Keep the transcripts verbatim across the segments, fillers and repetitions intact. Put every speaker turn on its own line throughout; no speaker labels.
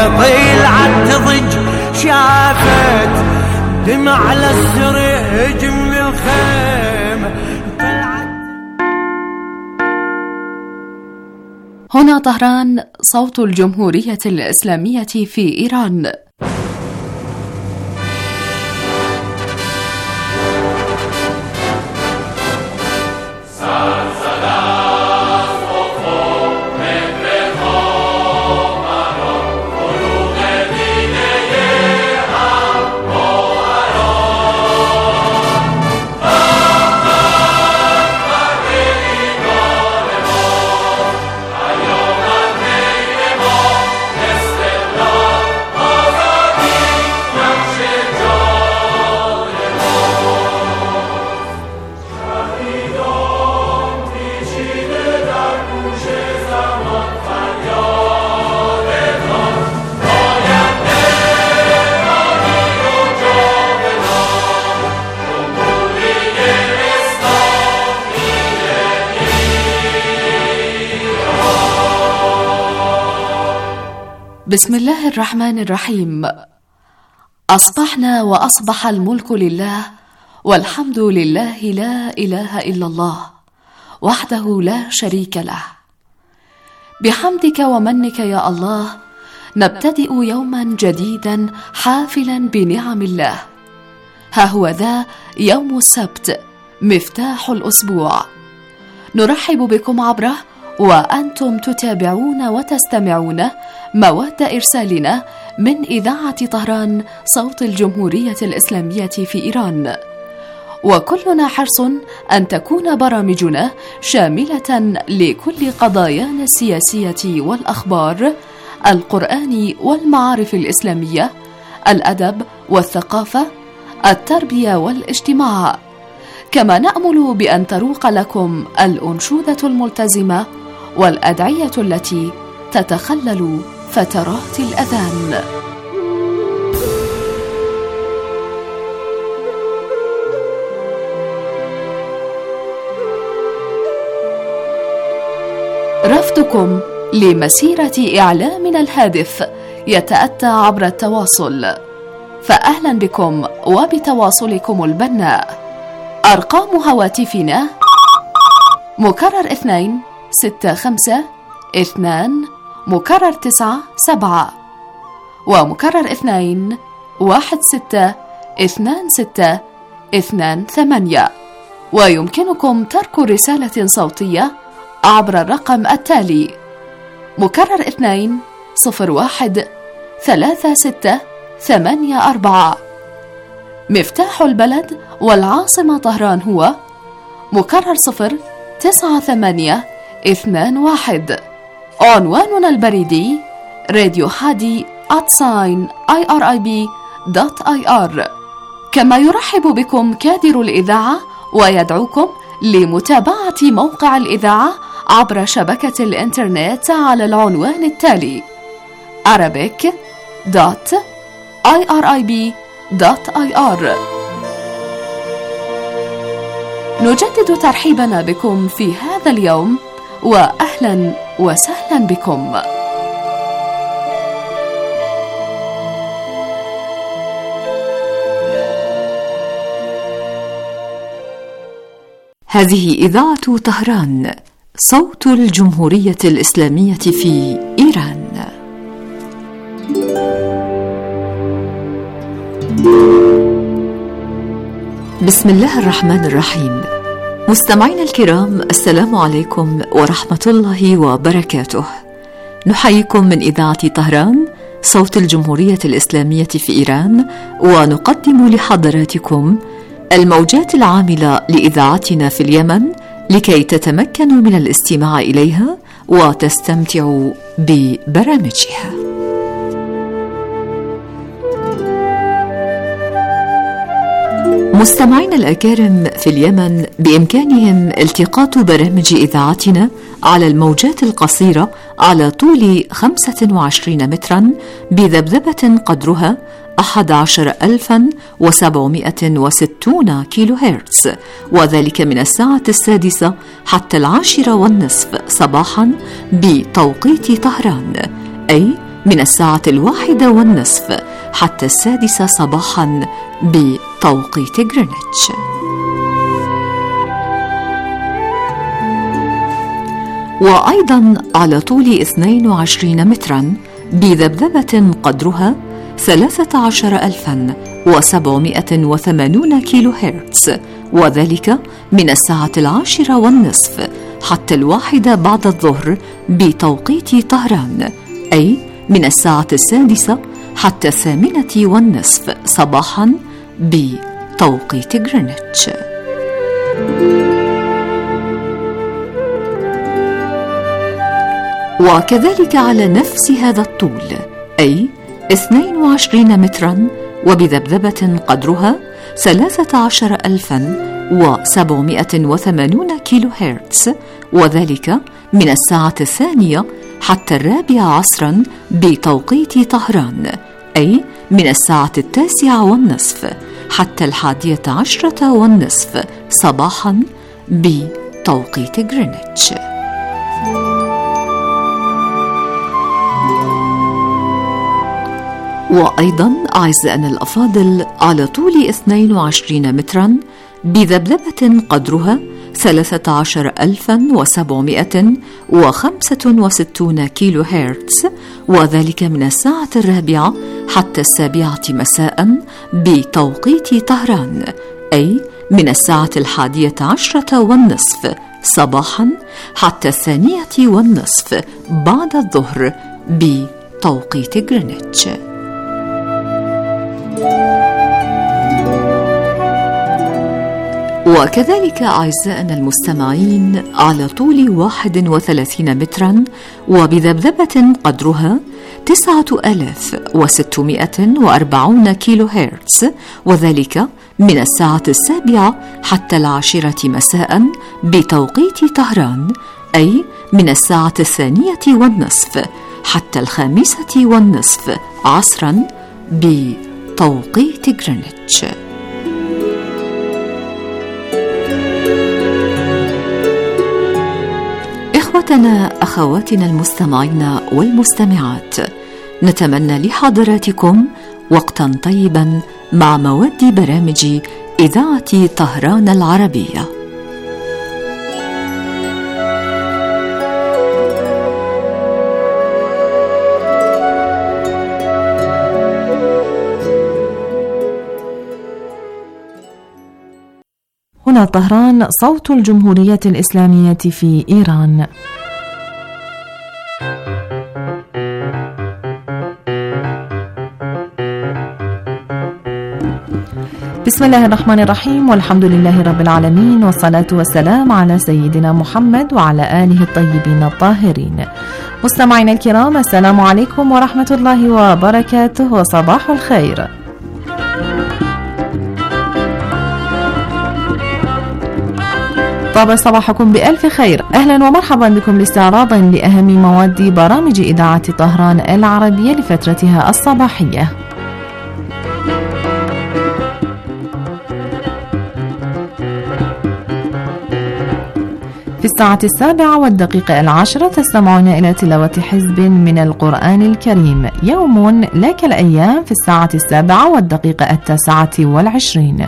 طلعت تضج شافت دمع على السرج من الخيمة.
هنا طهران، صوت الجمهورية الإسلامية في إيران. بسم الله الرحمن الرحيم. أصبحنا وأصبح الملك لله، والحمد لله، لا إله إلا الله وحده لا شريك له. بحمدك ومنك يا الله نبتدئ يوما جديدا حافلا بنعم الله. ها هو ذا يوم السبت، مفتاح الأسبوع، نرحب بكم عبره وأنتم تتابعون وتستمعون مواد إرسالنا من إذاعة طهران، صوت الجمهورية الإسلامية في إيران. وكلنا حرص أن تكون برامجنا شاملة لكل قضايانا السياسية والأخبار، القرآن والمعارف الإسلامية، الأدب والثقافة، التربية والاجتماع. كما نأمل بأن تروق لكم الأنشودة الملتزمة والأدعية التي تتخلل فترات الأذان. رفضكم لمسيرة إعلامنا الهادف يتأتى عبر التواصل، فأهلا بكم وبتواصلكم البناء. أرقام هواتفنا مكرر اثنين ستة خمسة اثنان مكرر تسعة سبعة ومكرر اثنين واحد ستة اثنان ستة اثنان ثمانية. ويمكنكم ترك رسالة صوتية عبر الرقم التالي: مكرر اثنين صفر واحد ثلاثة ستة ثمانية أربعة. مفتاح البلد والعاصمة طهران هو مكرر صفر تسعة ثمانية اثنان واحد. عنواننا البريدي راديو حادي آت ساين آي آر آي بي دوت آي آر. كما يرحب بكم كادر الإذاعة ويدعوكم لمتابعة موقع الإذاعة عبر شبكة الإنترنت على العنوان التالي: arabic دوت آي آر آي بي دوت آي آر. نجدد ترحيبنا بكم في هذا اليوم، وأهلا وسهلا بكم.
هذه إذاعة طهران، صوت الجمهورية الإسلامية في إيران. بسم الله الرحمن الرحيم. مستمعينا الكرام، السلام عليكم ورحمة الله وبركاته. نحييكم من إذاعة طهران، صوت الجمهورية الإسلامية في إيران، ونقدم لحضراتكم الموجات العاملة لإذاعتنا في اليمن لكي تتمكنوا من الاستماع إليها وتستمتعوا ببرامجها. مستمعينا الأكارم في اليمن بإمكانهم التقاط برامج إذاعتنا على الموجات القصيرة على طول خمسة وعشرين مترا بذبذبة قدرها أحد عشر ألفا وسبعمائة وستون كيلو هرتز، وذلك من الساعة السادسة حتى العاشرة والنصف صباحا بتوقيت طهران، أي من الساعة الواحدة والنصف حتى السادسة صباحا بتوقيت غرينتش. وأيضا على طول اثنين وعشرين مترا بذبذبة قدرها ثلاثة عشر ألفا وسبعمائة وثمانون كيلو هرتز، وذلك من الساعة العاشرة والنصف حتى الواحدة بعد الظهر بتوقيت طهران، أي من الساعة السادسة حتى الثامنة والنصف صباحا بتوقيت غرينتش. وكذلك على نفس هذا الطول أي اثنين وعشرين مترا وبذبذبة قدرها ثلاثة عشر ألفا وسبعمائة وثمانون كيلو هرتز، وذلك من الساعة الثانية حتى الرابعة عصرا بتوقيت طهران، أي من الساعة التاسعة والنصف حتى الحادية عشرة والنصف صباحا بتوقيت غرينتش. وأيضا أعزائنا الأفاضل على طول اثنين وعشرين مترا بذبذبة قدرها ثلاثة عشر ألفا وسبعمائة وخمسة وستون كيلو هرتز، وذلك من الساعة الرابعة حتى السابعة مساء بتوقيت طهران، أي من الساعة الحادية عشرة والنصف صباحا حتى الثانية والنصف بعد الظهر بتوقيت غرينتش. وكذلك أعزائنا المستمعين على طول واحد وثلاثين مترا وبذبذبة قدرها تسعة آلاف وستمائة وأربعون كيلو هرتز، وذلك من الساعة السابعة حتى العاشرة مساء بتوقيت طهران، أي من الساعة الثانية والنصف حتى الخامسة والنصف عصرا بتوقيت غرينتش. إخوتنا أخواتنا المستمعين والمستمعات، نتمنى لحضراتكم وقتا طيبا مع مواد برامج إذاعة طهران العربية.
هنا طهران، صوت الجمهورية الإسلامية في إيران. بسم الله الرحمن الرحيم، والحمد لله رب العالمين، والصلاة والسلام على سيدنا محمد وعلى آله الطيبين الطاهرين. مستمعينا الكرام، السلام عليكم ورحمة الله وبركاته، وصباح الخير. طاب صباحكم بألف خير. أهلا ومرحبا بكم لاستعراض لأهم مواد برامج إذاعة طهران العربية لفترتها الصباحية. في الساعة السابعة والدقيقة العاشرة تستمعون إلى تلاوة حزب من القرآن الكريم، يوم لا كالأيام، في الساعة السابعة والدقيقة التاسعة والعشرين.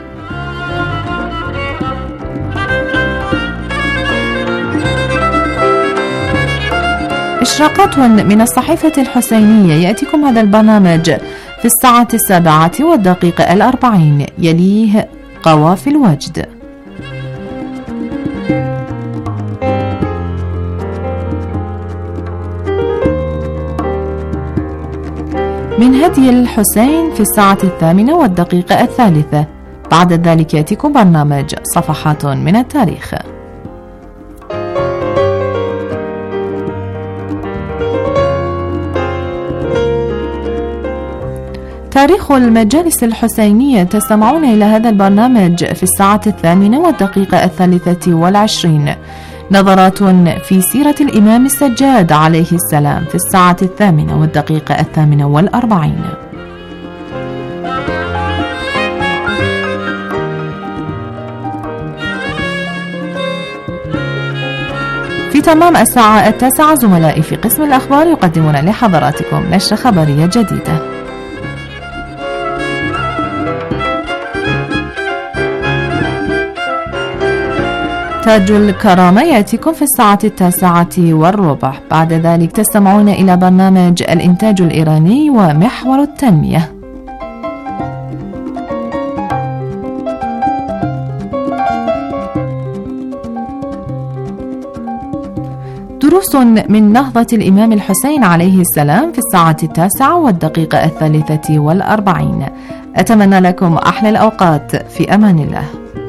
إشراقات من الصحيفة الحسينية، يأتيكم هذا البرنامج في الساعة السابعة والدقيقة الأربعين، يليه قوافل وجد. من هدي الحسين في الساعة الثامنة والدقيقة الثالثة. بعد ذلك يأتيكم برنامج صفحات من التاريخ. تاريخ المجالس الحسينية، تستمعون إلى هذا البرنامج في الساعة الثامنة والدقيقة الثالثة والعشرين. نظرات في سيرة الإمام السجاد عليه السلام في الساعة الثامنة والدقيقة الثامنة والأربعين. في تمام الساعة التاسعة زملائي في قسم الأخبار يقدمون لحضراتكم نشرة خبرية جديدة. تاج الكرامة يأتيكم في الساعة التاسعة والربع. بعد ذلك تستمعون إلى برنامج الإنتاج الإيراني ومحور التنمية. دروس من نهضة الإمام الحسين عليه السلام في الساعة التاسعة والدقيقة الثالثة والأربعين. أتمنى لكم أحلى الأوقات في أمان الله.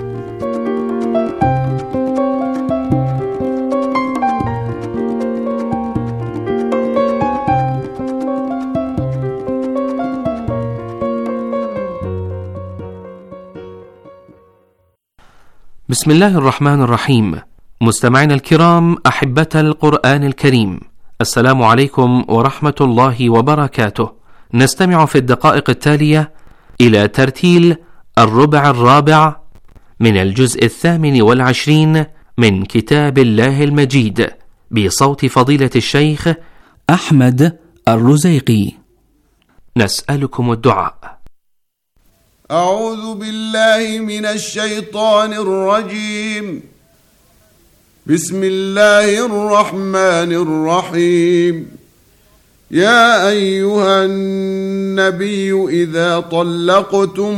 بسم الله الرحمن الرحيم. مستمعينا الكرام أحبة القرآن الكريم، السلام عليكم ورحمة الله وبركاته. نستمع في الدقائق التالية إلى ترتيل الربع الرابع من الجزء الثامن والعشرين من كتاب الله المجيد بصوت فضيلة الشيخ أحمد الرزيقي. نسألكم الدعاء.
أعوذ بالله من الشيطان الرجيم. بسم الله الرحمن الرحيم. يا أيها النبي إذا طلقتم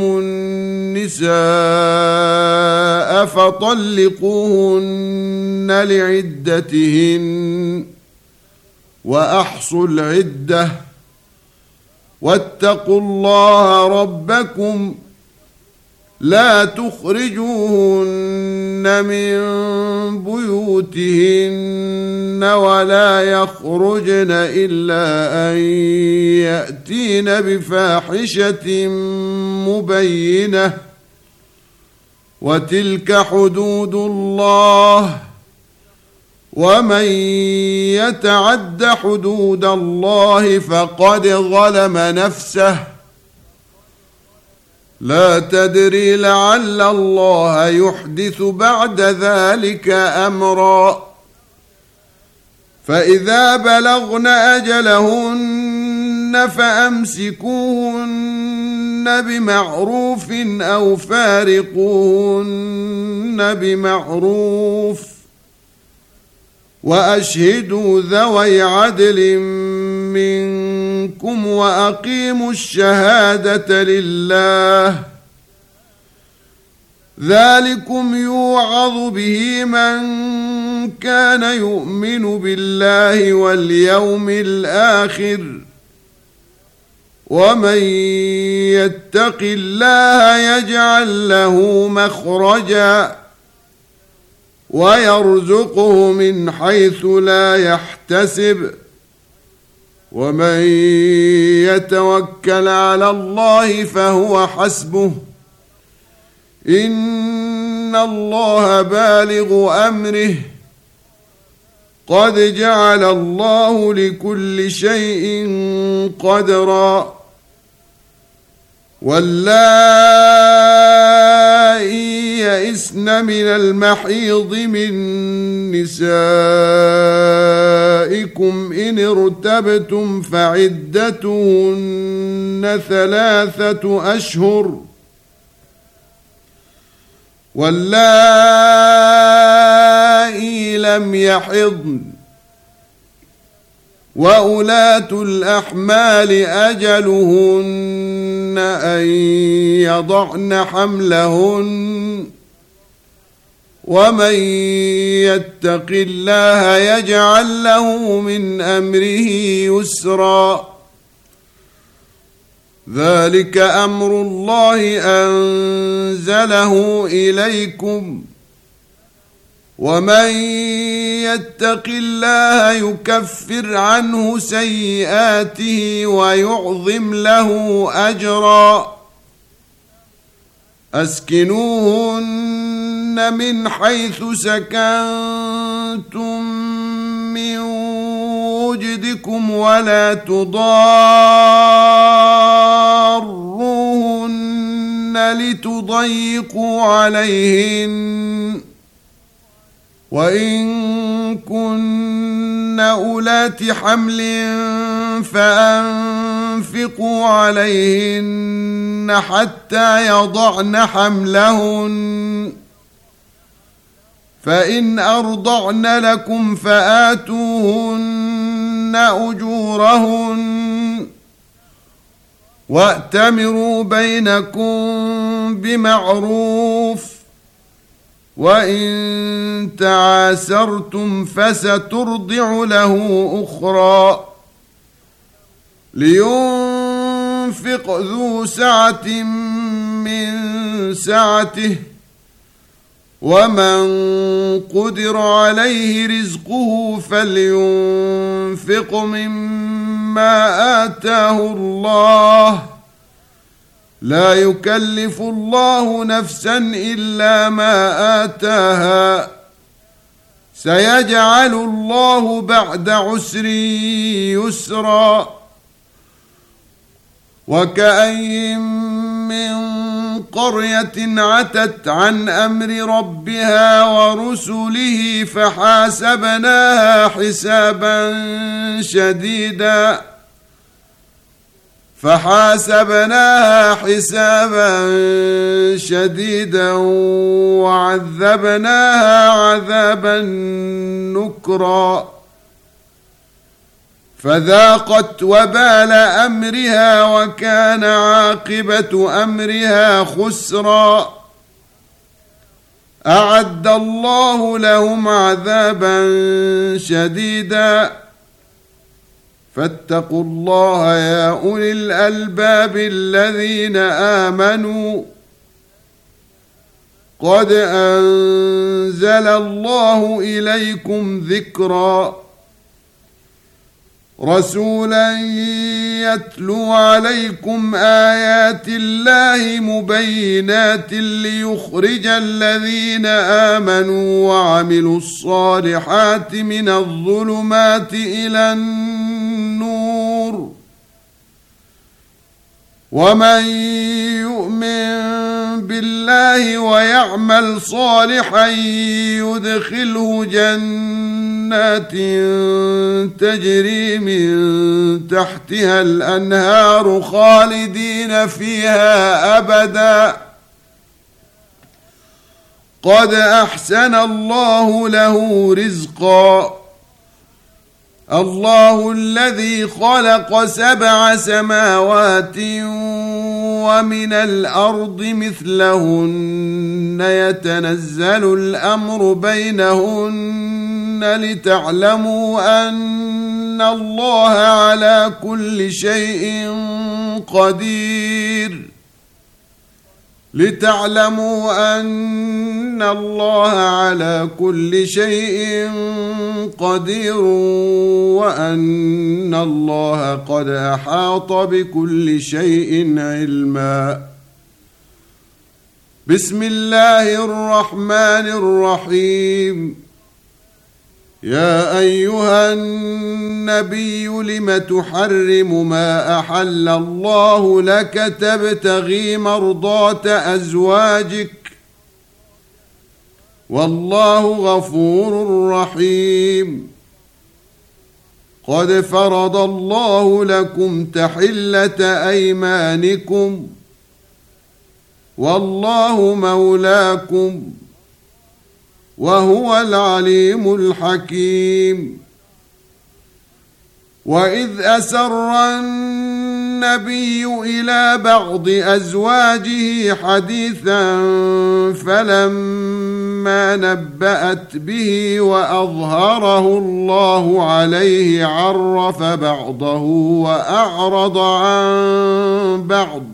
النساء فطلقوهن لعدتهن وأحصوا العدة واتقوا الله ربكم لا تخرجوهن من بيوتهن ولا يخرجن إلا أن يأتين بفاحشة مبينة وتلك حدود الله ومن يتعد حدود الله فقد ظلم نفسه لا تدري لعل الله يحدث بعد ذلك أمرا. فإذا بلغن أجلهن فأمسكوهن بمعروف أو فارقوهن بمعروف وأشهدوا ذوي عدل منكم وأقيموا الشهادة لله ذلكم يوعظ به من كان يؤمن بالله واليوم الآخر ومن يتق الله يجعل له مخرجا ويرزقه من حيث لا يحتسب ومن يتوكل على الله فهو حسبه إن الله بالغ أمره قد جعل الله لكل شيء قدرا. واللائي يئسن من المحيض من نسائكم إن ارتبتم فعدتهن ثلاثة أشهر واللائي لم يحضن وأولاة الأحمال أجلهن أن يضعن حملهن ومن يتق الله يجعل له من أمره يسرا ذلك أمر الله أنزله إليكم ومن يتق الله يكفر عنه سيئاته ويعظم له أجرا. أسكنوهن من حيث سكنتم من وجدكم ولا تضاروهن لتضيقوا عليهن وإن كن أولات حمل فأنفقوا عليهن حتى يضعن حملهن فإن أرضعن لكم فآتوهن أجورهن وأتمروا بينكم بمعروف وإن تعاسرتم فسترضع له أخرى لينفق ذو سعة من سعته ومن قدر عليه رزقه فلينفق مما آتاه الله لا يكلف الله نفسا إلا ما آتاها سيجعل الله بعد عسر يسرا وكأين من قرية عتت عن أمر ربها ورسله فحاسبناها حسابا شديدا فحاسبناها حسابا شديدا وعذبناها عذابا نكرا فذاقت وبال أمرها وكان عاقبة أمرها خسرا أعد الله لهم عذابا شديدا فاتقوا الله يا أولي الألباب الذين آمنوا قد أنزل الله إليكم ذكرا رسولا يتلو عليكم آيات الله مبينات ليخرج الذين آمنوا وعملوا الصالحات من الظلمات إلى النور ومن يؤمن بالله ويعمل صالحا يدخله جنات تجري من تحتها الأنهار خالدين فيها أبدا قد أحسن الله له رزقا الله الذي خلق سبع سماوات ومن الأرض مثلهن يتنزل الأمر بينهن لتعلموا أن الله على كل شيء قدير لتعلموا أن الله على كل شيء قدير وأن الله قد أحاط بكل شيء علما بسم الله الرحمن الرحيم يا أيها النبي لم تحرم ما أحل الله لك تبتغي مرضات أزواجك والله غفور رحيم قد فرض الله لكم تحلة أيمانكم والله مولاكم وهو العليم الحكيم وإذ أسر النبي إلى بعض أزواجه حديثا فلما نبأت به وأظهره الله عليه عرف بعضه وأعرض عن بعض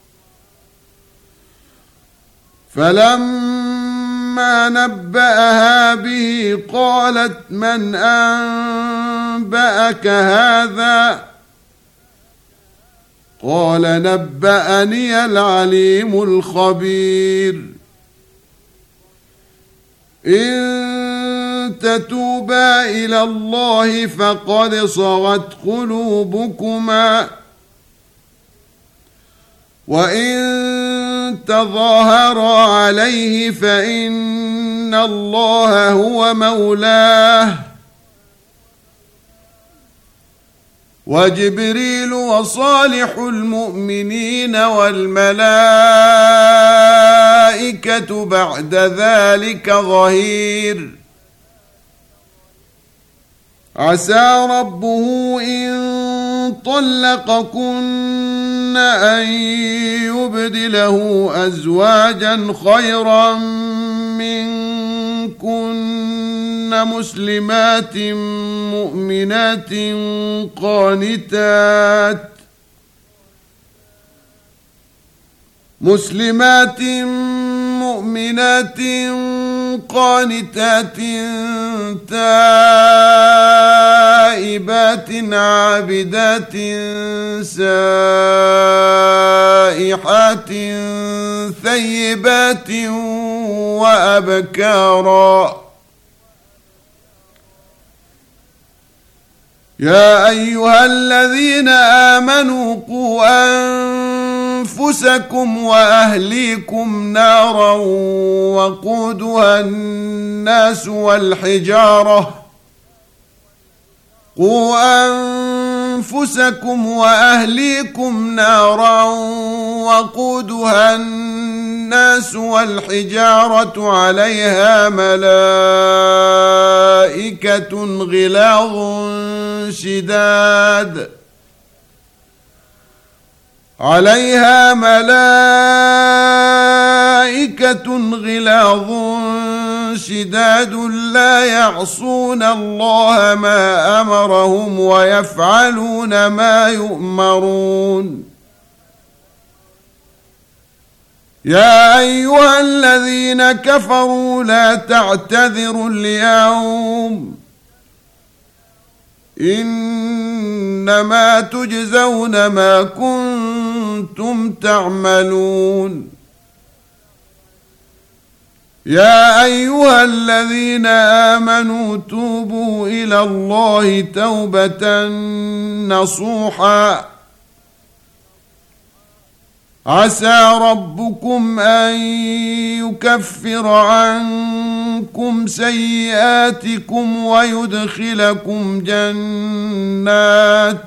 فلما نبأها به قالت من أنبأك هذا قال نبأني العليم الخبير إن تتوبا إلى الله فقد صغت قلوبكما وإن تظاهرا عليه فإن الله هو مولاه وجبريل وصالح المؤمنين والملائكة بعد ذلك ظهير. عسى ربه إن طلقكن أن يبدله أزواجا خيرا منكن مسلمات مؤمنات قانتات مسلمات مؤمنات قانتات تائبات عابدات سائحات ثيبات وأبكارا. يا أيها الذين آمنوا قوا أنفسكم وأهليكم نارا وقودها الناس والحجارة قوا أنفسكم وأهليكم نارا وقودها الناس والحجارة عليها ملائكة غلاظ شداد عليها ملائكة غلاظ شداد لا يعصون الله ما أمرهم ويفعلون ما يؤمرون. يا أيها الذين كفروا لا تعتذروا اليوم إنما تجزون ما كنتم تعملون. يا أيها الذين آمنوا توبوا إلى الله توبة نصوحا عسى ربكم أن يكفر عنكم سيئاتكم ويدخلكم جنات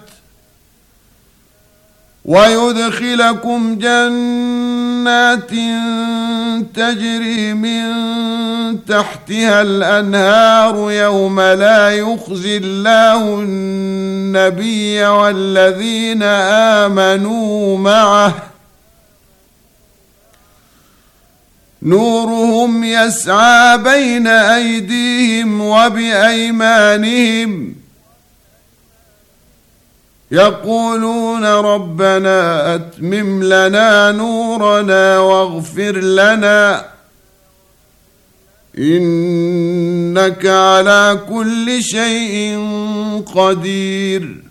ويدخلكم جنات تجري من تحتها الأنهار يوم لا يخزي الله النبي والذين آمنوا معه نورهم يسعى بين أيديهم وبأيمانهم يقولون ربنا أتمم لنا نورنا واغفر لنا إنك على كل شيء قدير.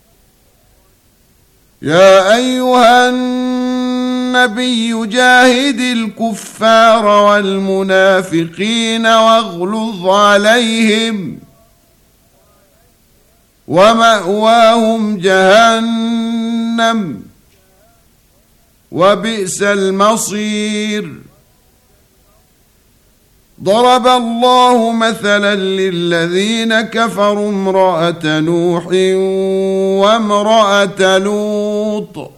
يا أيها النبي جاهد الكفار والمنافقين واغلظ عليهم ومأواهم جهنم وبئس المصير. ضرب الله مثلا للذين كفروا امرأة نوح وامرأة لوط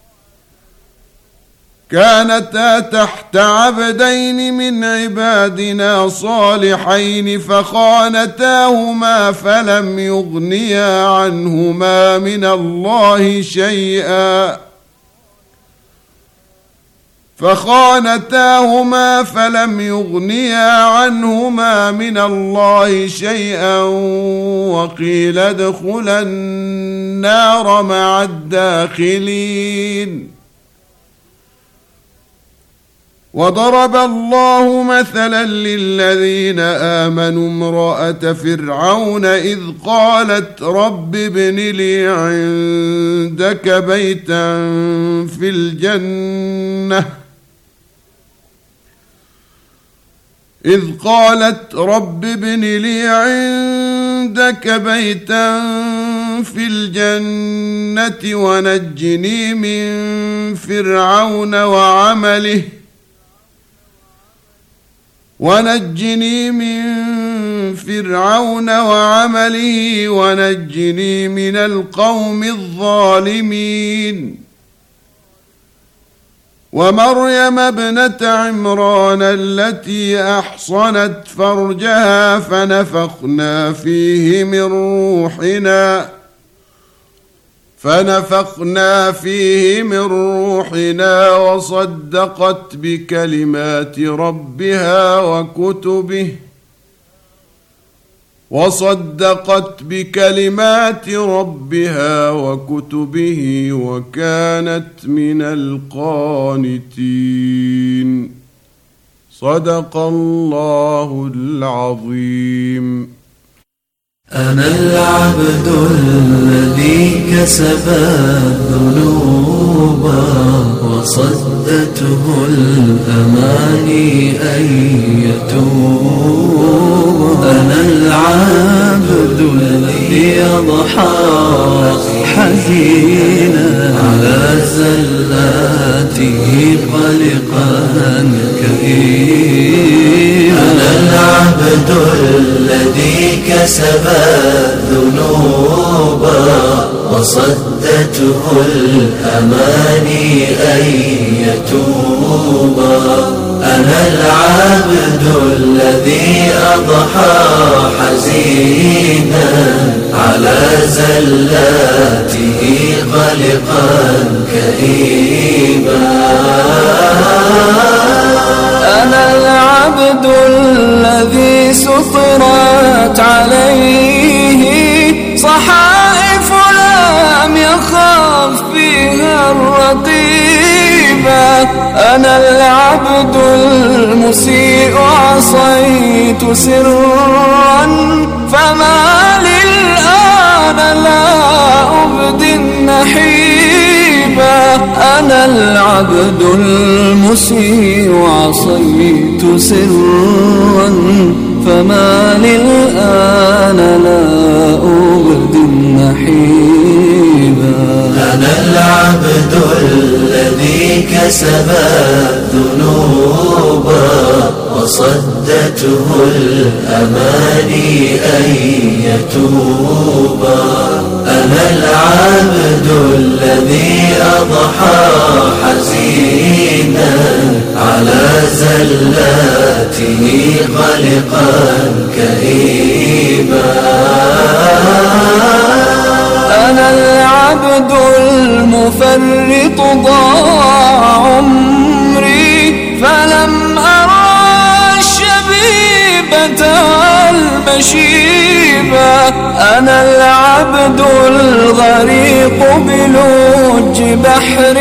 كانتا تحت عبدين من عبادنا صالحين فخانتاهما فلم يغنيا عنهما من الله شيئا فخانتاهما فلم يغنيا عنهما من الله شيئا وقيل ادخلا النار مع الداخلين. وضرب الله مثلا للذين آمنوا امرأة فرعون إذ قالت رب ابن لي عندك بيتا في الجنة إذ قالت رب ابن لي عندك بيتا في الجنة ونجني من فرعون وعمله ونجني من فرعون وعمله ونجني من القوم الظالمين. ومريم ابنة عمران التي أحصنت فرجها فنفخنا فيه من روحنا فنفخنا فيه من روحنا وصدقت بكلمات ربها وكتبه وصدقت بكلمات ربها وكتبه وكانت من القانتين. صدق الله العظيم.
أنا العبد الذي كسب الذنوب وصدته الأماني أن يتوب. أنا العبد الذي أضحى حزينا على زلاته قلقا كئيبا. أنا العبد الذي كسب الذنوب وصدته الأماني أن يتوب. أنا العبد الذي أضحى حزينا على زلاته قلقا كئيبا. أنا العبد الذي سطرت عليه صحائف لم يخاف فيها الرقيبة. أنا العبد المسيء عصيت سرا فما للآن لا أبدي النحيبة. أنا العبد المسيء عصيت سرا فما للآن لا أبدي النحيبا. أنا العبد الذي كسب الذنوب وصدته الأماني أن يتوب. أنا العبد الذي أضحى حزينا على زلاته قلقا كئيبا. أنا العبد المفرط ضاع عمري فلم أرى الشبيبة والمشيبة. أنا العبد الغريق بلوج بحر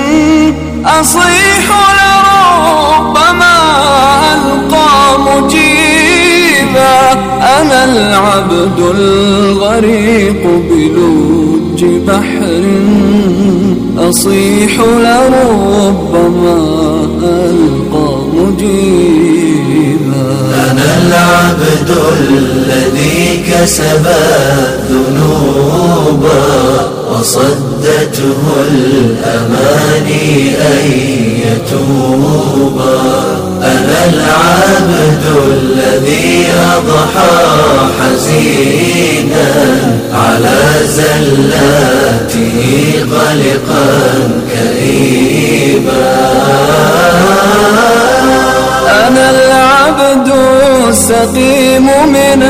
أصيح لربما ألقى مجيبا. أنا العبد الغريق بلوج بحر أصيح لربما ألقى مجيبا. أنا العبد الذي كسب الذنوب وصدته الأماني أن يتوب. أنا العبد الذي أضحى حزينا على زلاته قلقا كئيبا. أنا العبد السقيم من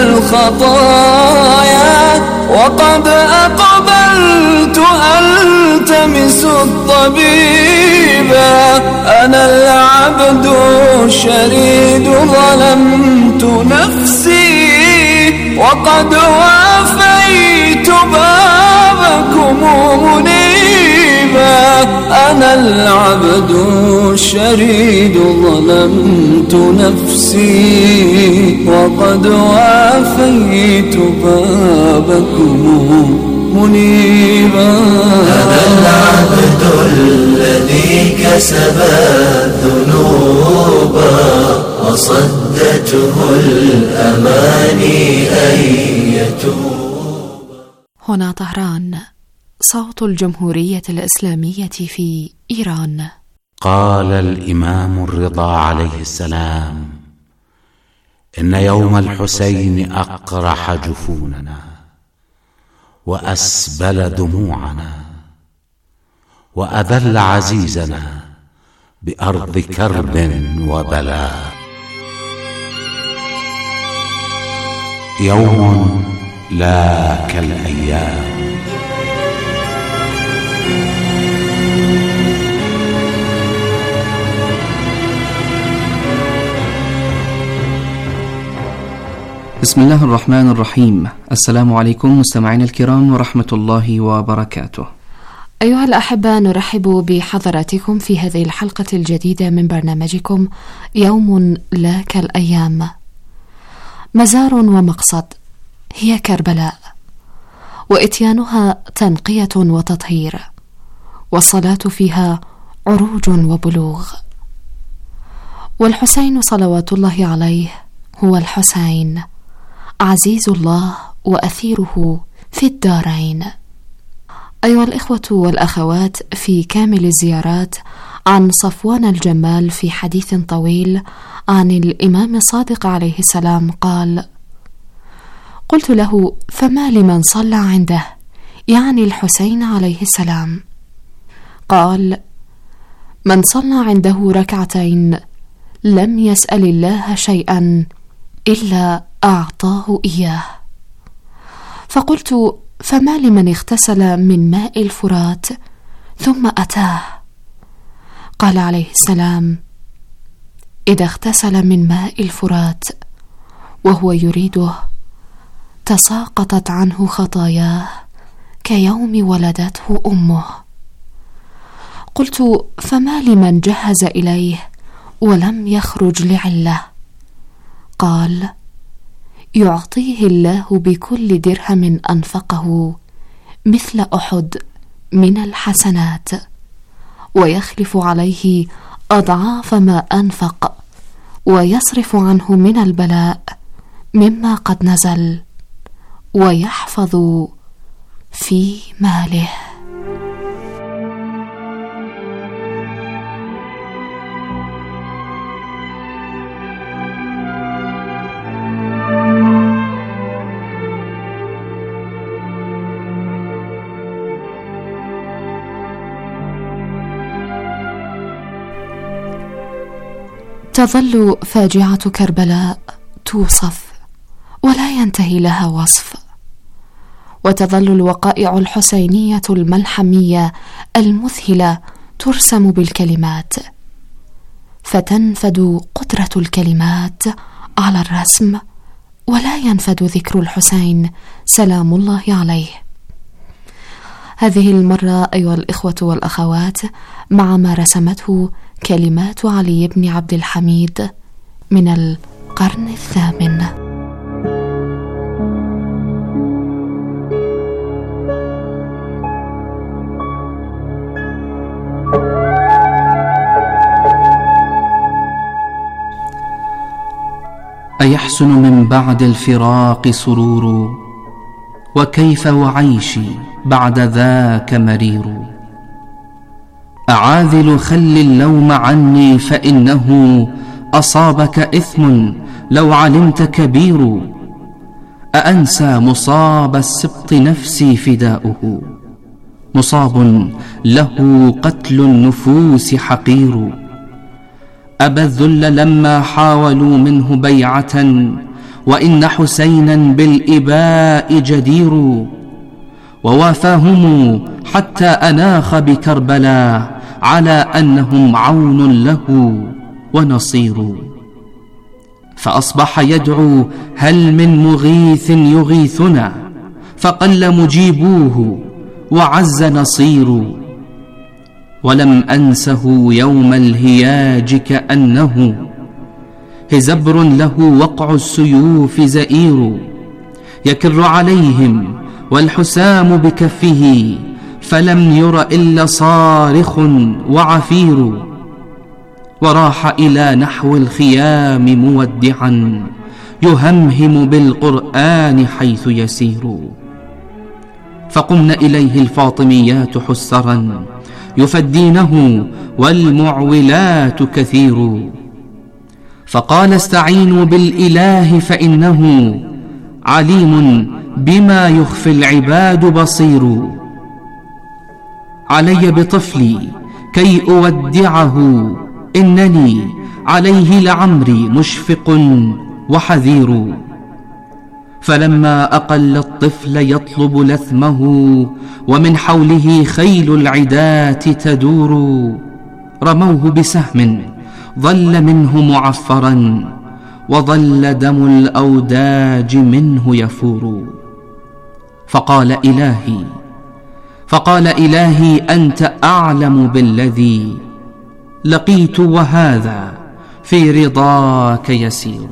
الخطايا وقد أقبلت ألتمس الطبيبا. أنا العبد الشريد ظلمت نفسي وقد وافيت بابكم منيبا. أنا العبد الشريد ظلمت نفسي وقد وافيت بابكم منيبا. أنا العبد الذي كسب الذنوب وصدته الأماني أن يتوب.
هنا طهران، صوت الجمهورية الإسلامية في إيران.
قال الإمام الرضا عليه السلام: إن يوم الحسين أقرح جفوننا وأسبل دموعنا وأذل عزيزنا بأرض كرب وبلاء. يوم لا كالأيام.
بسم الله الرحمن الرحيم. السلام عليكم مستمعينا الكرام ورحمة الله وبركاته.
أيها الأحبة، نرحب بحضراتكم في هذه الحلقة الجديدة من برنامجكم يوم لا كالأيام. مزار ومقصد هي كربلاء، وإتيانها تنقية وتطهير، والصلاة فيها عروج وبلوغ. والحسين صلوات الله عليه هو الحسين، عزيز الله وأثيره في الدارين. أيها الإخوة والأخوات، في كامل الزيارات عن صفوان الجمال في حديث طويل عن الإمام الصادق عليه السلام قال: قلت له: فما لمن صلى عنده، يعني الحسين عليه السلام؟ قال: من صلى عنده ركعتين لم يسأل الله شيئا إلا أعطاه إياه. فقلت: فما لمن اغتسل من ماء الفرات ثم أتاه؟ قال عليه السلام: إذا اغتسل من ماء الفرات وهو يريده تساقطت عنه خطاياه كيوم ولدته أمه. قلت: فما لمن جهز إليه ولم يخرج لعله؟ قال: يعطيه الله بكل درهم أنفقه مثل أحد من الحسنات، ويخلف عليه أضعاف ما أنفق، ويصرف عنه من البلاء مما قد نزل، ويحفظ في ماله. تظل فاجعة كربلاء توصف ولا ينتهي لها وصف، وتظل الوقائع الحسينية الملحمية المذهلة ترسم بالكلمات، فتنفد قدرة الكلمات على الرسم، ولا ينفد ذكر الحسين سلام الله عليه. هذه المرة أيها الإخوة والأخوات مع ما رسمته كلمات علي بن عبد الحميد من القرن الثامن.
أيحسن من بعد الفراق سرور، وكيف وعيشي بعد ذاك مرير. أعاذل خل اللوم عني، فإنه أصابك إثم لو علمت كبير. أأنسى مصاب السبط نفسي فداؤه، مصاب له قتل النفوس حقير. أبى الذل لما حاولوا منه بيعة، وإن حسينا بالإباء جدير. ووافاهم حتى أناخ بكربلاء على أنهم عون له ونصير. فأصبح يدعو: هل من مغيث يغيثنا؟ فقل مجيبوه وعز نصير. ولم أنسه يوم الهياج كأنه هزبر له وقع السيوف زئير. يكر عليهم والحسام بكفه، فلم ير إلا صارخ وعفير. وراح إلى نحو الخيام مودعا، يهمهم بالقرآن حيث يسير. فقمن إليه الفاطميات حسرا، يفدينه والمعولات كثير. فقال استعينوا بالإله فإنه عليم بما يخفي العباد بصير. علي بطفلي كي أودعه إنني عليه لعمري مشفق وحذير. فلما أقل الطفل يطلب لثمه ومن حوله خيل العداة تدور، رموه بسهم ظل منه معفرا وظل دم الأوداج منه يفور. فقال إلهي فقال إلهي أنت أعلم بالذي لقيت وهذا في رضاك يسير.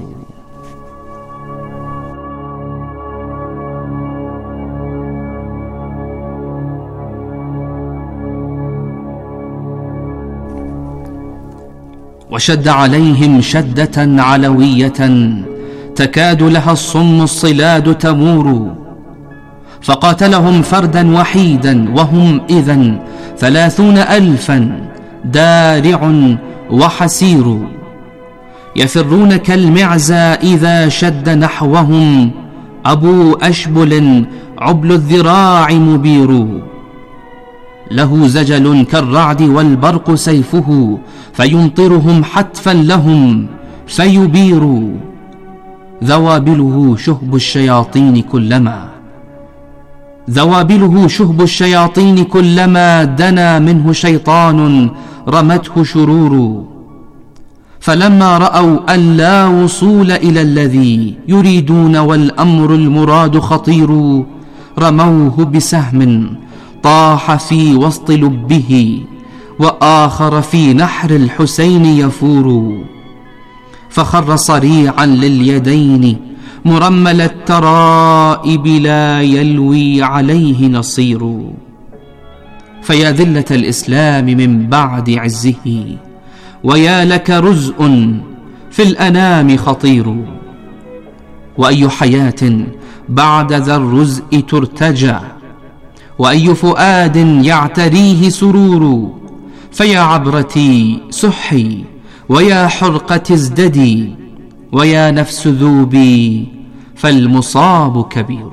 وشد عليهم شدة علوية تكاد لها الصم الصلاد تمور. فقاتلهم فردا وحيدا وهم إذن ثلاثون ألفا دارع وحسير. يفرون كالمعزى إذا شد نحوهم أبو أشبل عبل الذراع مبير. له زجل كالرعد والبرق سيفه فيمطرهم حتفا لهم فيبير. ذوابله شهب الشياطين كلما ذوابله شهب الشياطين كلما دنا منه شيطان رمته شرور. فلما رأوا أن لا وصول إلى الذي يريدون والأمر المراد خطير، رموه بسهم طاح في وسط لبه وآخر في نحر الحسين يفور. فخر صريعا لليدين مرمل الترائب لا يلوي عليه نصير. فيا ذلة الإسلام من بعد عزه ويا لك رزء في الأنام خطير. وأي حياة بعد ذا الرزء ترتجى وأي فؤاد يعتريه سرور. فيا عبرتي سحي ويا حرقة ازددي ويا نفس ذوبي فالمصاب كبير.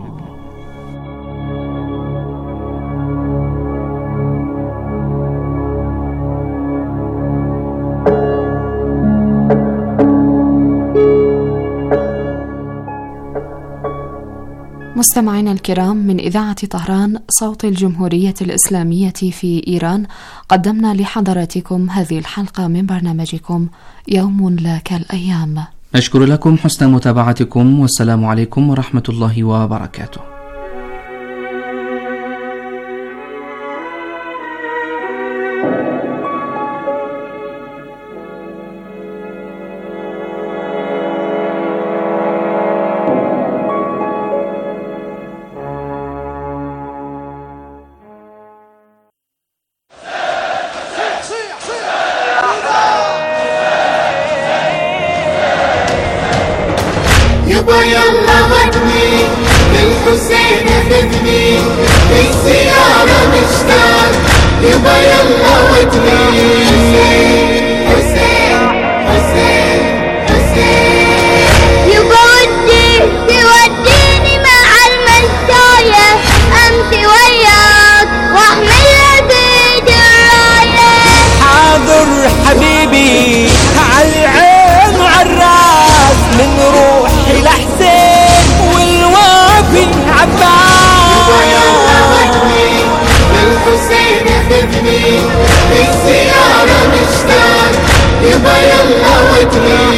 مستمعينا الكرام، من إذاعة طهران صوت الجمهورية الإسلامية في إيران، قدمنا لحضراتكم هذه الحلقة من برنامجكم يوم لا كالأيام.
نشكر لكم حسن متابعتكم، والسلام عليكم ورحمة الله وبركاته.
يبا يلا غدني للحسين خذني بالزيارة مشتاق. يبا يلا ودني حسين حسين حسين.
يبا ودي توديني مع المشاية أمشي وياك واحمل بيد الراية.
حاضر حبيبي عالعين وعالراس من روحي لحسين والوافي عباس. يبا يلا ودني بالحسين خذني بالزيارة مشتاق. يبا يلا ودني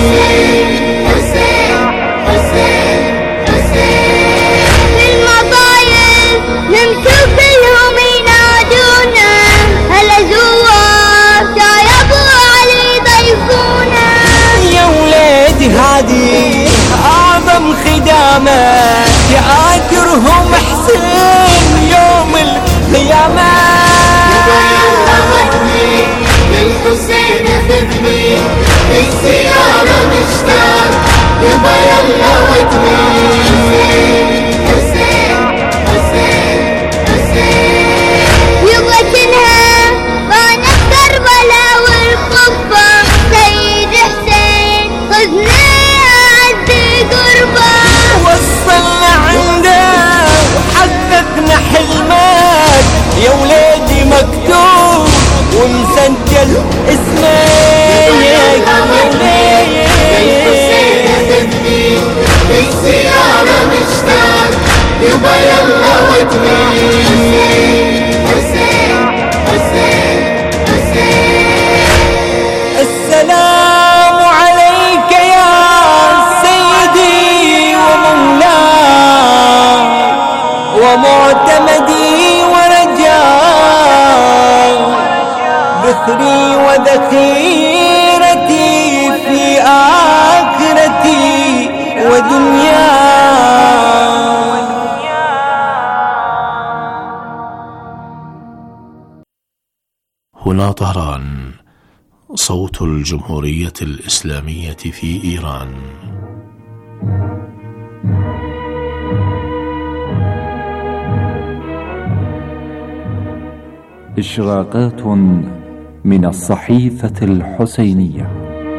حسين حسين حسين.
للمطايف نمشي كلهم ينادونا هلا زوار جاي ابو علي ضيفونا.
يا ولادي هادي اعظم خدامة يا اجرهم حسين يوم القيامة. يبا يلا ودني للحسين خذني بالزيارة مشتاق. يبا يلا ودني حسين حسين حسين.
يبا كنها وانا في كربلاء والقبة سيد حسين
فخري وذخيرتي في آخرتي ودنياي.
هنا طهران، صوت الجمهورية الإسلامية في إيران.
إشراقات من الصحيفة الحسينية.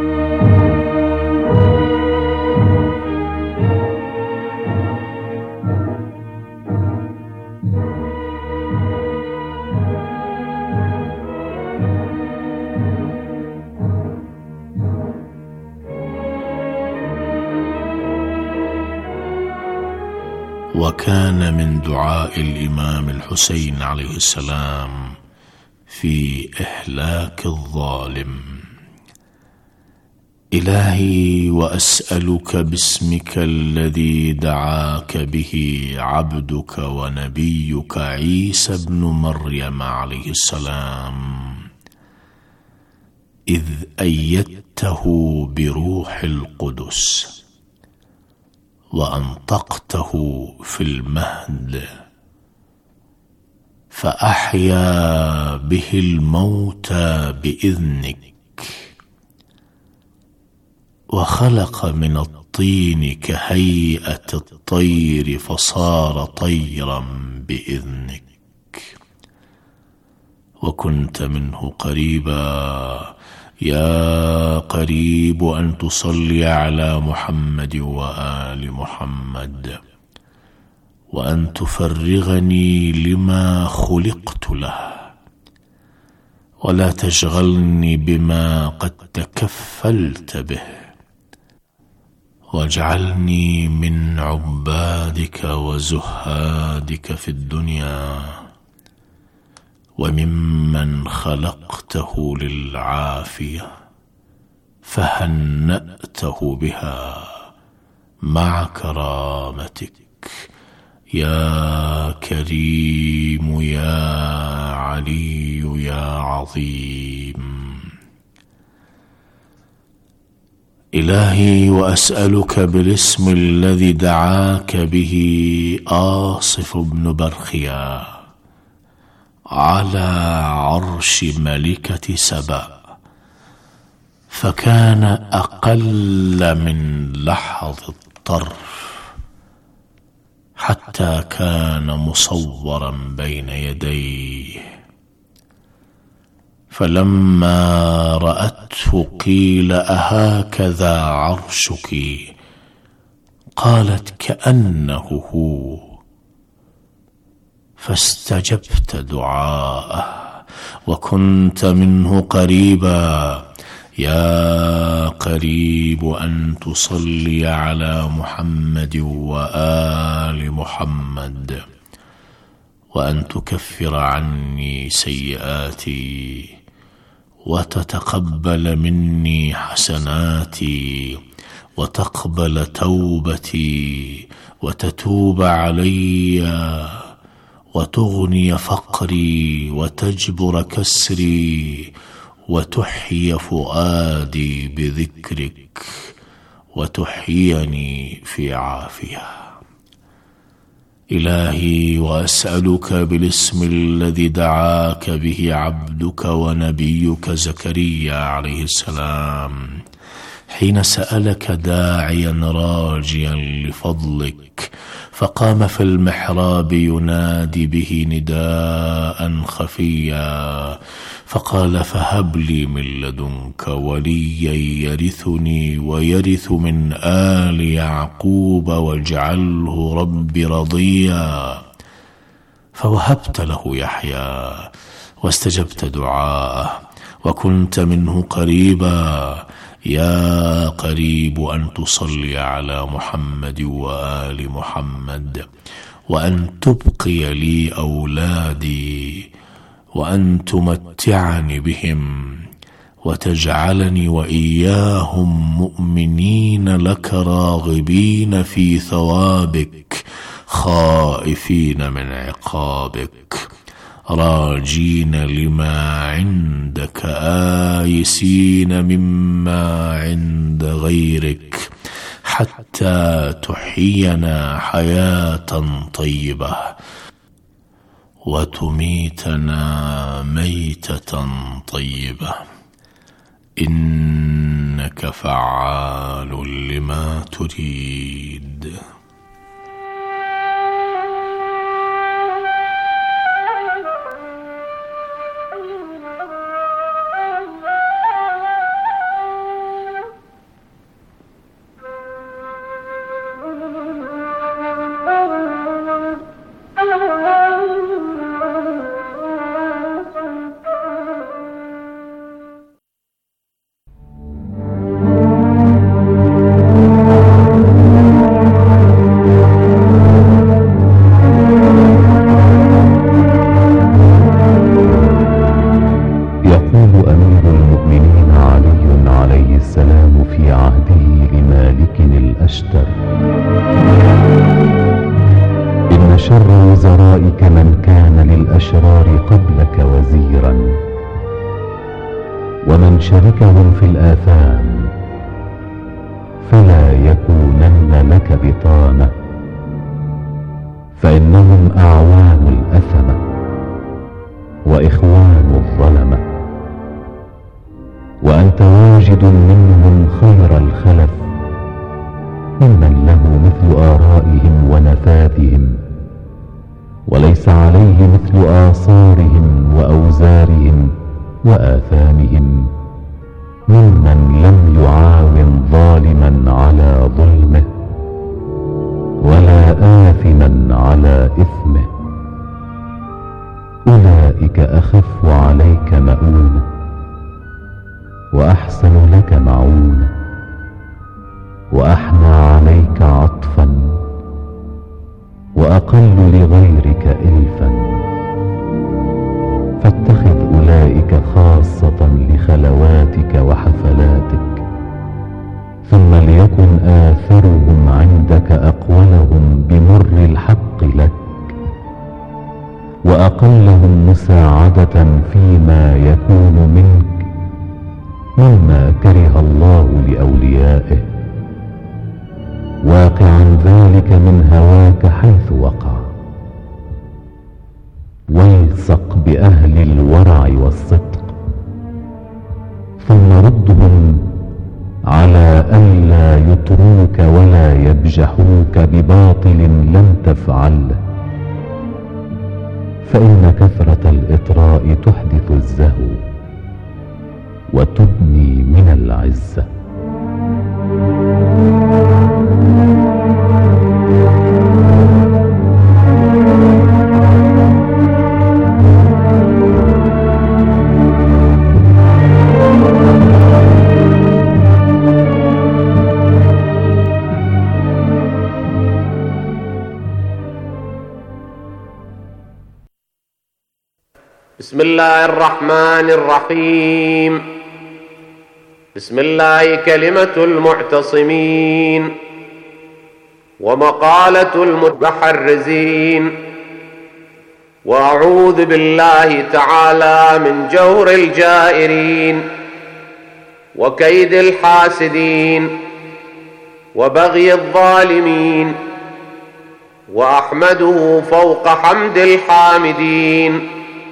وكان من دعاء الإمام الحسين عليه السلام في إهلاك الظالم: إلهي وأسألك باسمك الذي دعاك به عبدك ونبيك عيسى بن مريم عليه السلام، إذ أيدته بروح القدس وأنطقته في المهد فأحيا به الموتى بإذنك، وخلق من الطين كهيئة الطير فصار طيرا بإذنك، وكنت منه قريبا يا قريب أن تصلي على محمد وآل محمد، وأن تفرغني لما خلقت له، ولا تشغلني بما قد تكفلت به، واجعلني من عبادك وزهادك في الدنيا، وممن خلقته للعافية فهنأته بها مع كرامتك يا كريم يا علي يا عظيم. إلهي وأسألك بالاسم الذي دعاك به آصف بن برخيا على عرش ملكة سبأ، فكان أقل من لحظة الطرف حتى كان مصورا بين يديه، فلما رأته قيل أهكذا عرشك؟ قالت كأنه هو، فاستجبت دعاءه وكنت منه قريبا يا قريب أن تصلي على محمد وآل محمد، وأن تكفر عني سيئاتي وتتقبل مني حسناتي وتقبل توبتي وتتوب علي وتغني فقري وتجبر كسري وتحيي فؤادي بذكرك وتحييني في عافية. إلهي وأسألك بالاسم الذي دعاك به عبدك ونبيك زكريا عليه السلام حين سألك داعيا راجيا لفضلك، فقام في المحراب ينادي به نداء خفيا، فقال فهب لي من لدنك وليا يرثني ويرث من آل يعقوب واجعله رب رضيا، فوهبت له يحيى واستجبت دعاءه وكنت منه قريبا يا قريب أن تصلي على محمد وآل محمد، وأن تبقي لي أولادي، وأن تمتعني بهم وتجعلني وإياهم مؤمنين لك راغبين في ثوابك خائفين من عقابك، راجين لما عندك آيسين مما عند غيرك، حتى تحيينا حياة طيبة وتميتنا ميتة طيبة، إنك فعال لما تريد.
إن شر وزرائك من كان للأشرار قبلك وزيرا، ومن شركهم في الآثام فلا يكونن لك بطانة، فإنهم أعوان الأثمة وإخوان الظلمة، وأنت واجد منهم خير الخلف ممن له مثل آرائهم ونفاذهم، وليس عليه مثل آثارهم وأوزارهم وآثامهم، ممن لم يعاون ظالما على ظلمه ولا آثما على إثمه. أولئك أخف عليك مؤونة وأحسن لك معونة وأحنى عليك عطفا وأقل لغيرك إلفا، فاتخذ أولئك خاصة لخلواتك وحفلاتك، ثم ليكن آثرهم عندك أقولهم بمر الحق لك، وأقلهم مساعدة فيما يكون منك مما كره الله لأوليائه، واقعا ذلك من هواك حيث وقع. والصق بأهل الورع والصدق، ثم ردهم على ألا يطروك ولا يبجحوك بباطل لم تفعله، فإن كثرة الإطراء تحدث الزهو وتبني من العزة.
بسم الله الرحمن الرحيم. بسم الله كلمة المعتصمين ومقالة المتحرزين، وأعوذ بالله تعالى من جور الجائرين وكيد الحاسدين وبغي الظالمين، وأحمده فوق حمد الحامدين.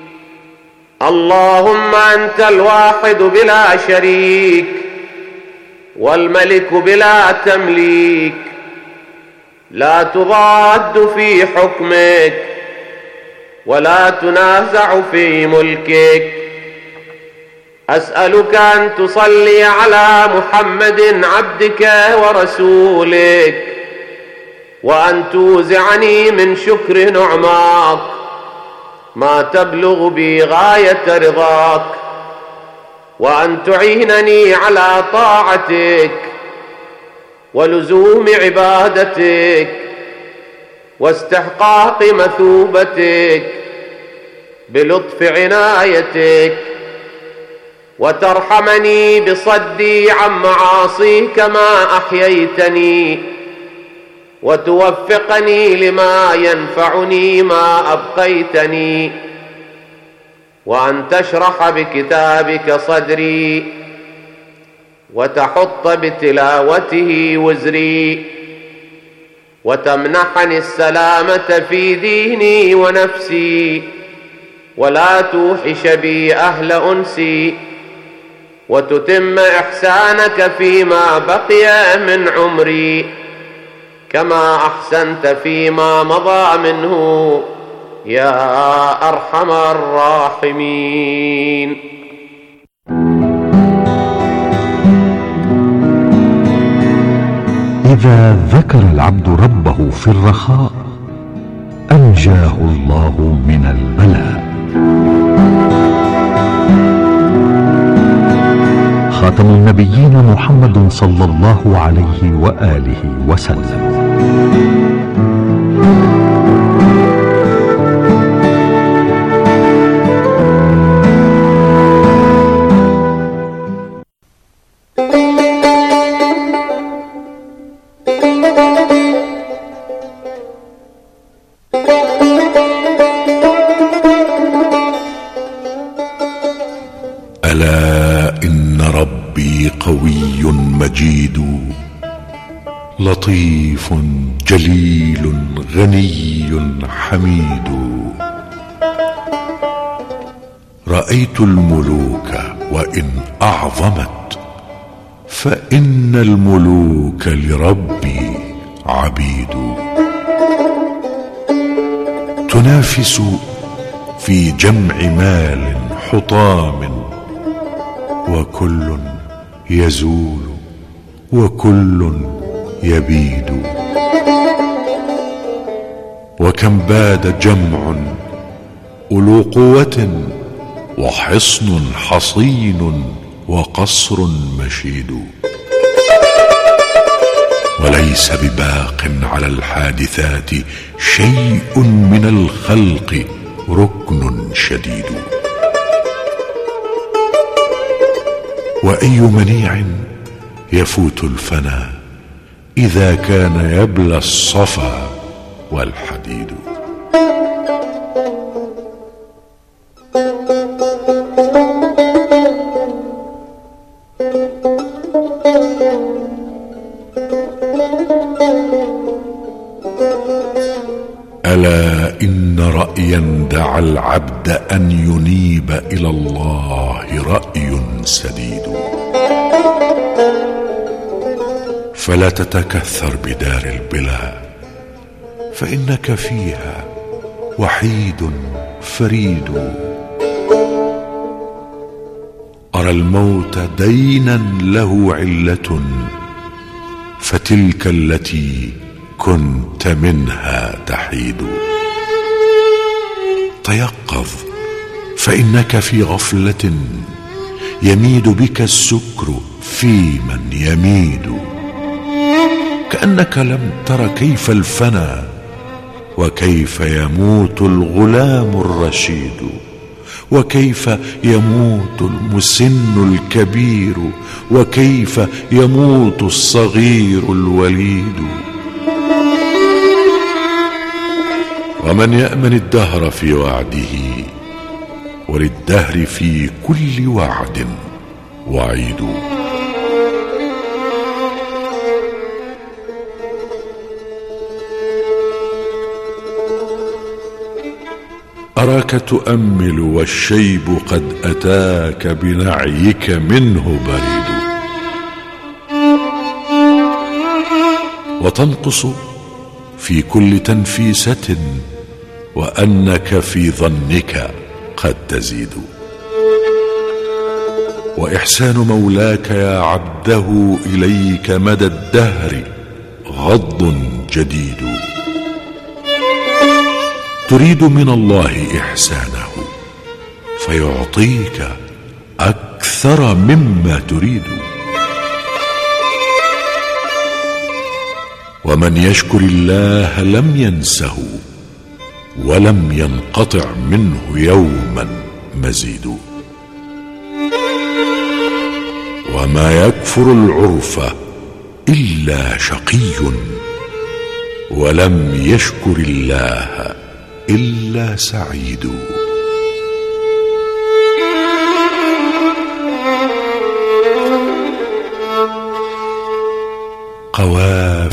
اللهم أنت الواحد بلا شريك، والملك بلا تمليك، لا تضاد في حكمك ولا تنازع في ملكك. أسألك أن تصلي على محمد عبدك ورسولك، وأن توزعني من شكر نعماك ما تبلغ بي غاية رضاك، وأن تعينني على طاعتك ولزوم عبادتك واستحقاق مثوبتك بلطف عنايتك، وترحمني بصدي عن معاصيك ما أحييتني، وتوفقني لما ينفعني ما أبقيتني، وأن تشرح بكتابك صدري وتحط بتلاوته وزري وتمنحني السلامة في ديني ونفسي ولا توحش بي أهل أنسي وتتم إحسانك فيما بقي من عمري كما أحسنت فيما مضى منه يا أرحم الراحمين.
إذا ذكر العبد ربه في الرخاء أنجاه الله من البلاء. خاتم النبيين محمد صلى الله عليه وآله وسلم.
ألا إن ربي قوي مجيد لطيف جليل غني حميد. رأيت الملوك وإن أعظمت فإن الملوك لربي عبيد. تنافس في جمع مال حطام وكل يزول وكل يبيد. وكم باد جمع أولو قوة وحصن حصين وقصر مشيد. وليس بباق على الحادثات شيء من الخلق ركن شديد. وأي منيع يفوت الفنا إذا كان يبلى الصفا والحديد. ألا إن رأيا دعا العبد أن ينيب إلى الله رأي سديد. فلا تتكثر بدار البلا فإنك فيها وحيد فريد. أرى الموت دينا له علة فتلك التي كنت منها تحيد. تيقظ فإنك في غفلة يميد بك السكر في من يميد. كأنك لم تر كيف الفنا وكيف يموت الغلام الرشيد وكيف يموت المسن الكبير وكيف يموت الصغير الوليد. ومن يأمن الدهر في وعده وللدهر في كل وعد وعيد. أراك تؤمل والشيب قد أتاك بنعيك منه بريد. وتنقص في كل تنفيسة وأنك في ظنك قد تزيد. وإحسان مولاك يا عبده إليك مدى الدهر غض جديد. تريد من الله إحسانه فيعطيك أكثر مما تريد. ومن يشكر الله لم ينسه ولم ينقطع منه يوما مزيد. وما يكفر العرف إلا شقي ولم يشكر الله إلا سعيد.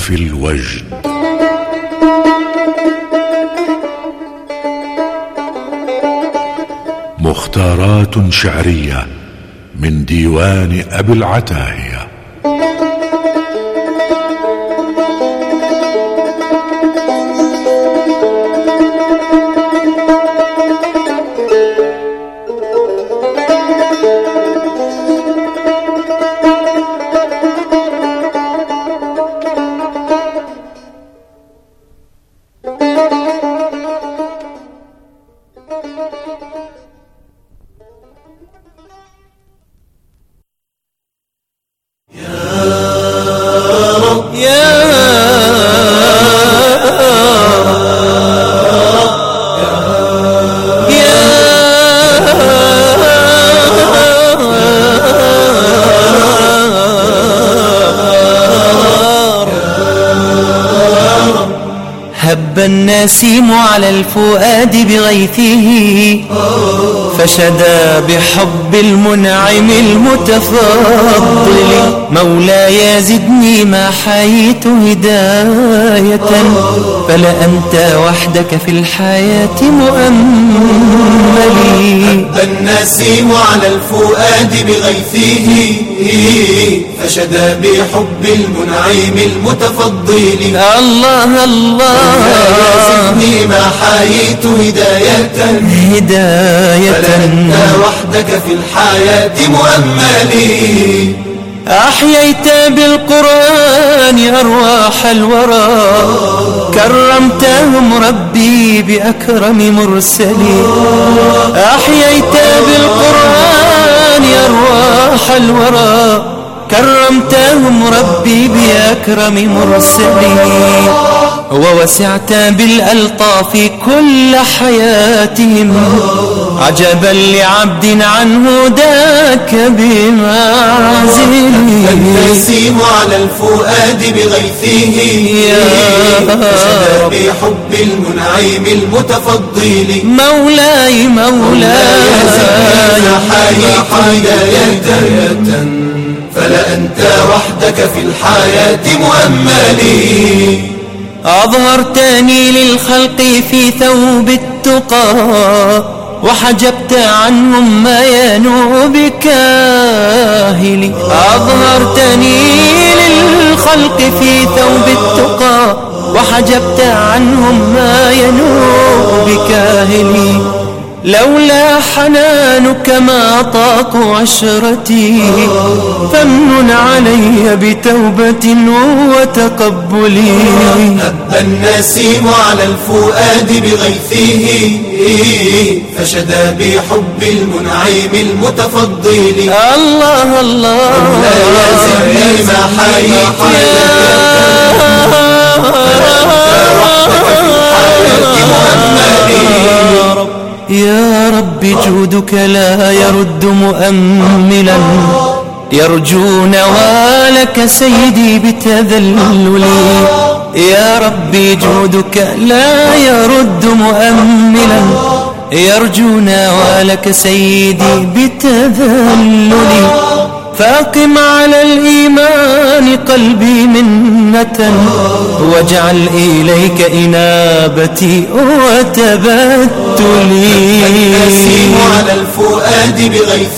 في الوجد. مختارات شعرية من ديوان أبي العتاهية.
هب النسيم على الفؤاد بغيثه فشدا بحب المنعم المتفضل. مولاي زدني ما حييت هداية فلأنت وحدك في الحياة مؤملي.
هب النسيم على الفؤاد بغيثه فشدا بحب المنعم المتفضل.
الله الله
زدني ما حييت هداية
هداية
فلأنت وحدك في الحياة مؤملي.
أحييت بالقرآن أرواح الورى كرمتهم ربي بأكرم مرسلي. أحييت بالقرآن أرواح الورى كرمتهم ربي بأكرم مرسلي. ووسعت بالألطاف كل حياتهم عجبا لعبد عن هداك بمعزل.
النسيم على الفؤاد بغيثه فشدا بحب المنعم المتفضل.
مولاي مولاي
حييت هداية فلأنت وحدك في الحياة مؤملي.
أظهرتني للخلق في ثوب التقى وحجبت عنهم ما ينوء بكاهلي. أظهرتني للخلق في ثوب التقى وحجبت عنهم ما ينوء بكاهلي. لولا حنانك ما طاق عشرتي فمن علي بتوبة وتقبلي.
هب النسيم على الفؤاد بغيثه فشدا بحب المنعم المتفضل.
الله الله
مولاي زدني ما حييت
يا رب جودك لا يرد مؤملا يرجو نوالك سيدي بتذللي. يا رب جودك لا يرد مؤملا يرجو نوالك سيدي بتذللي. فاقم على الإيمان قلبي منة واجعل إليك إنابتي وتبتلي.
النسيم على الفؤاد بغيث